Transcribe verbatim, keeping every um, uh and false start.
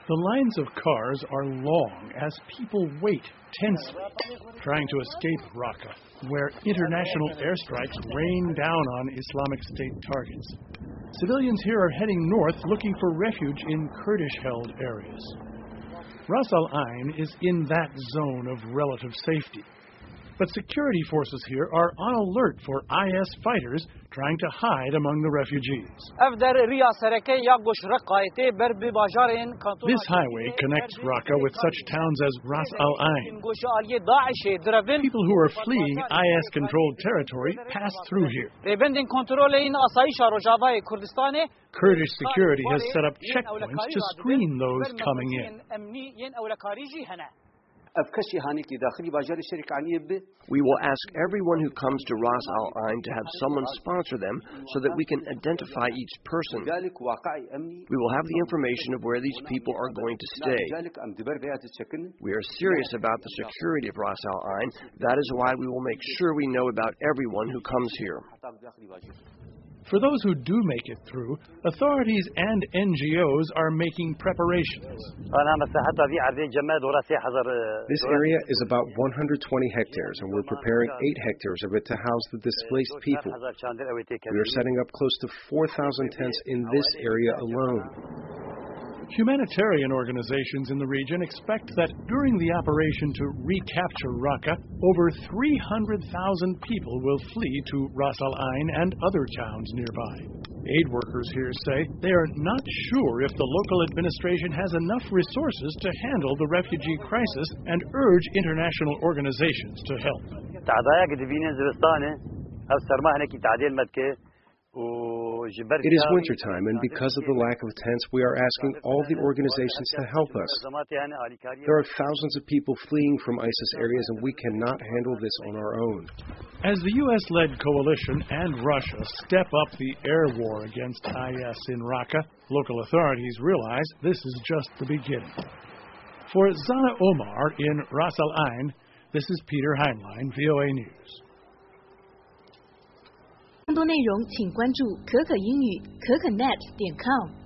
The lines of cars are long as people wait tensely, trying to escape Raqqa, where international airstrikes rain down on Islamic State targets. Civilians here are heading north looking for refuge in Kurdish-held areas. Ras Al Ain is in that zone of relative safety. But security forces here are on alert for I S fighters trying to hide among the refugees. This highway connects Raqqa with such towns as Ras Al Ain. People who are fleeing I S-controlled territory pass through here. Kurdish security has set up checkpoints to screen those coming in. We will ask everyone who comes to Ras Al Ain to have someone sponsor them so that we can identify each person. We will have the information of where these people are going to stay. We are serious about the security of Ras Al Ain. That is why we will make sure we know about everyone who comes here. For those who do make it through, authorities and N G Os are making preparations. This area is about one hundred twenty hectares, and we're preparing eight hectares of it to house the displaced people. We are setting up close to four thousand tents in this area alone. Humanitarian organizations in the region expect that during the operation to recapture Raqqa, over three hundred thousand people will flee to Ras Al Ain and other towns nearby. Aid workers here say they are not sure if the local administration has enough resources to handle the refugee crisis and urge international organizations to help. It is wintertime, and because of the lack of tents, we are asking all the organizations to help us. There are thousands of people fleeing from ISIS areas, and we cannot handle this on our own. As the U S-led coalition and Russia step up the air war against I S in Raqqa, local authorities realize this is just the beginning. For Zana Omar in Ras Al Ain, this is Peter Heinlein, V O A News. 更多内容请关注可可英语可可 net 点 com。